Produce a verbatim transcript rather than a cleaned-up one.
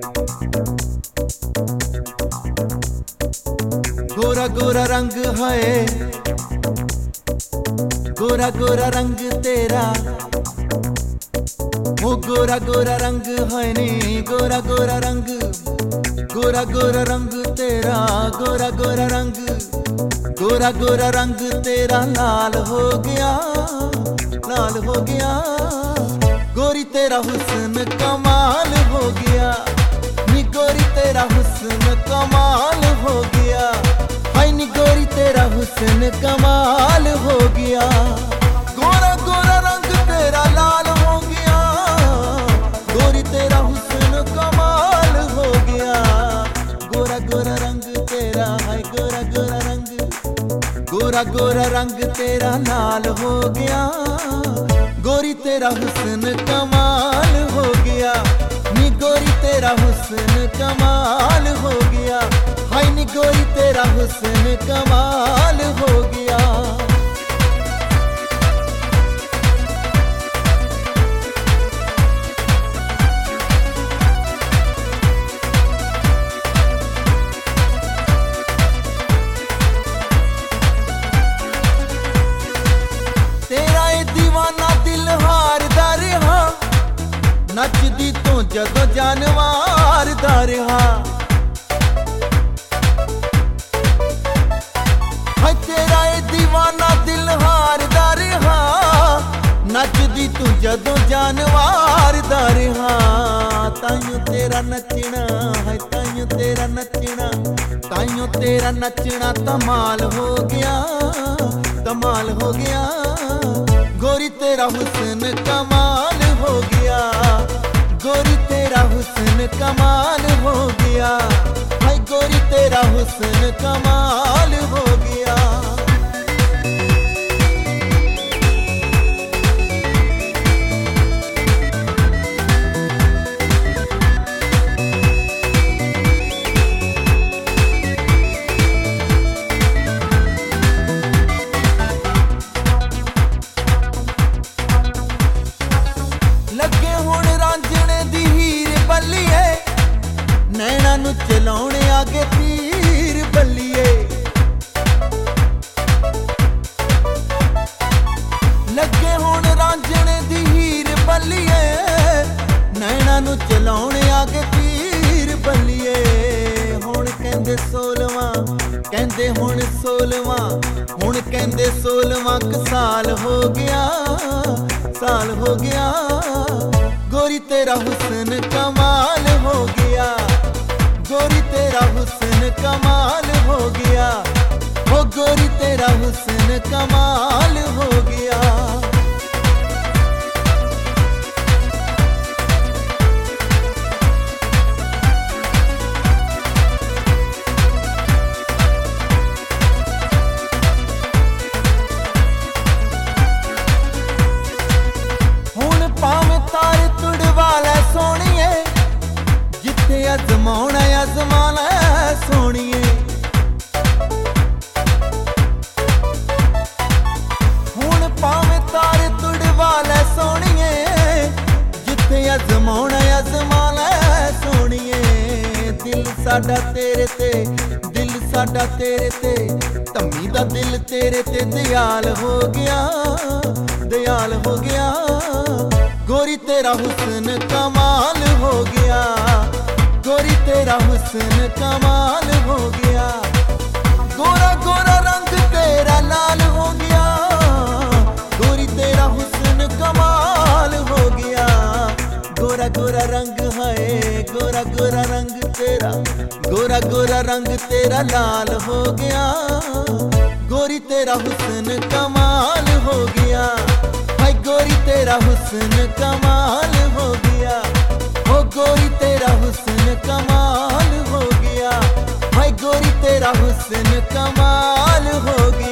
गोरा गोरा रंग है, गोरा गोरा रंग तेरा, ओ गोरा गोरा रंग है नी, गोरा गोरा रंग, गोरा गोरा रंग तेरा, गोरा गोरा रंग, गोरा गोरा रंग तेरा लाल हो गया, लाल हो गया। गोरी तेरा हुस्न कमाल हो गया, नी गोरी तेरा हुस्न कमाल हो गया, हाय नी गोरी तेरा हुस्न कमाल हो गया। गोरा गोरा रंग तेरा लाल हो गया, गोरी तेरा हुस्न कमाल हो गया। गोरा गोरा रंग तेरा, हाय गोरा गोरा रंग, गोरा गोरा रंग तेरा लाल हो गया, गोरी तेरा हुस्न कमाल हो गया, नी गोरी तेरा हुस्न कमाल हो गया, हाय नी गोरी तेरा हुस्न कमाल हो गया। तेरा ये दीवाना दिल हारदा रहा, नचदी तो जदों जान मारदा रहा, हाय तेरा ये दीवाना दिल हारदा रहा, नचदी तू जदों जान मारदा रहा। ताइयों तेरा नचना, हाय ताइयों तेरा नचना, ताइयों तेरा नचना कमाल हो गया, कमाल हो गया। गोरी तेरा हुस्न कमाल हो गया, गोरी तेरा हुस्न कमाल हो गया, हाय गोरी तेरा हुस्न कमाल हो गया। लगे हुण रांझणे दी हीर बल्लीए, नैना नू चलाउणे आगे तीर बल्लीए। लगे हुण रांझणे दी हीर बल्लीए, नैना नू चलाउणे आगे तीर बल्लीए। हुण कहंदे सोलवां, कहंदे हुण सोलवां, हुण कहंदे सोलवां क साल हो गया, साल हो गया। गोरी तेरा हुस्न कमाल हो गया, गोरी तेरा हुस्न कमाल हो गया, हो गोरी तेरा हुस्न कमाल हो गया। अजमाउना अजमाना सोनिए, हुण भावें तारे तुड़वा लै सोनिए, जिथे अजमाउना अजमाना सोनिए। दिल साडा तेरे ते, दिल साडा तेरे ते, धम्मी दा दिल तेरे ते दयाल हो गया, दयाल हो गया। गोरी तेरा हुस्न कमाल हो गया, गोरी तेरा हुस्न कमाल हो गया। गोरा गोरा रंग तेरा लाल हो गया, गोरी तेरा हुस्न कमाल हो गया। गोरा गोरा रंग है, गोरा गोरा रंग तेरा, गोरा गोरा रंग तेरा लाल हो गया, गोरी तेरा हुस्न कमाल हो गया, हाय गोरी तेरा हुस्न कमाल हो गया, हो गोरी तेरा हुस्न कमाल हो गया, हाय गोरी तेरा हुस्न कमाल हो गया।